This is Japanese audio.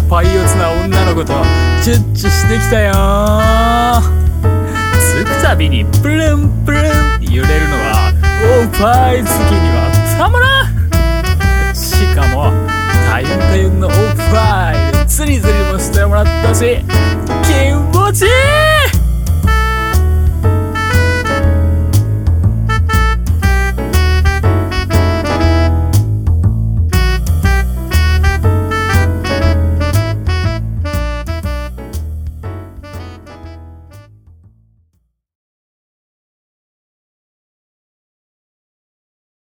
パイオツな女の子とチュッチュしてきたよ。つくたびにプルンプルンって揺れるのはおっぱい好きにはたまらん。しかもたゆんたゆんのおっぱいでズリズリもしてもらったし気持ちいい。